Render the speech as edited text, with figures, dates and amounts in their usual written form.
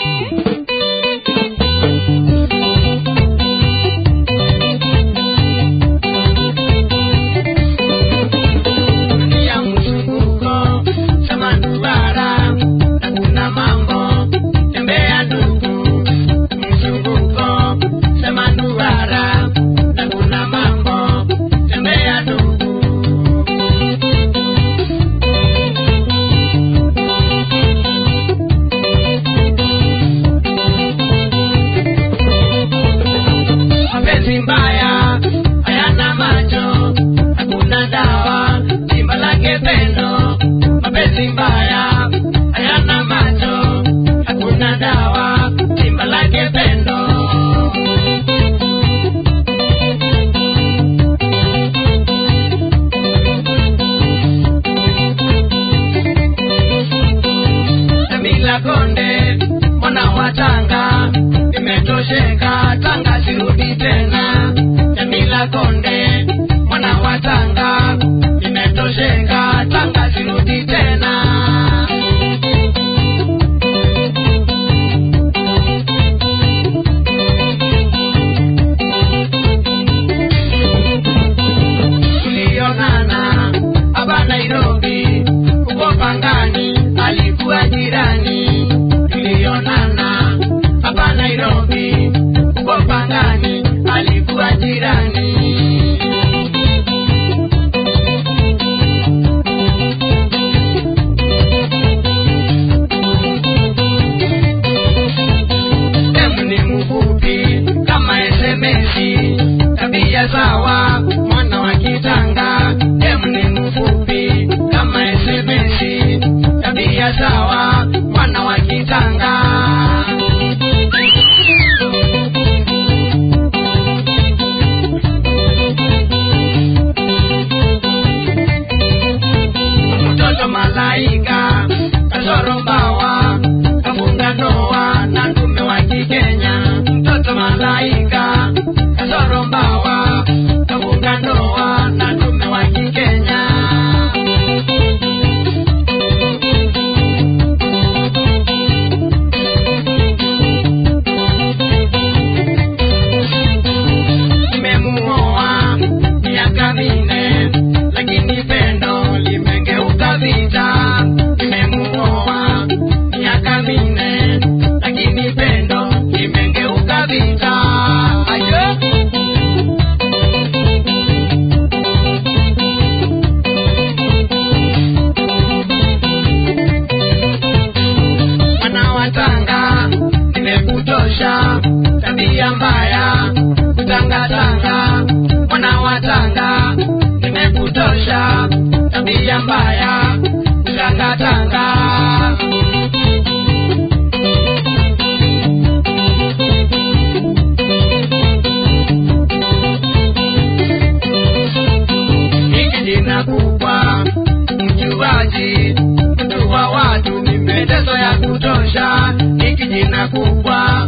Konde mwana wa Tanga imetosheka, Tanga sirudi tena. Jamila Konde mwana wa Tanga imetosheka, Tanga sirudi tena. Tulionana hapa Nairobi, uko Pangani alikuwa jirani. Tulionana hapa Nairobi, uko Pangani alikuwa jirani. Demu ni mfupi kama SMS, tabia sawa mwana wa Kitanga. Demu ni mfupi kama SMS, tabia sawa mwana wa Kitanga. Mtoto malaika kasoro mbawa, kafunga ndoa na ndume wa Kikenya. Mtoto malaika kasoro mbawa, kafunga ndoa na ndume wa Kikenya. Nimemuoa miaka 4, lakini pendo limengeuka vita. Nimemuoa miaka 4, lakini pendo limengeuka vita. Ayo! Mwana wa Tanga nimekutosha, tabia mbaya Tanga Tanga. Mwana wa Tanga nimekutosha, tabia mbaya Tanga Tanga. Hiki jina kubwa mjuaji, mtu wa watu, nimeteso ya kutosha. Hiki jina kubwa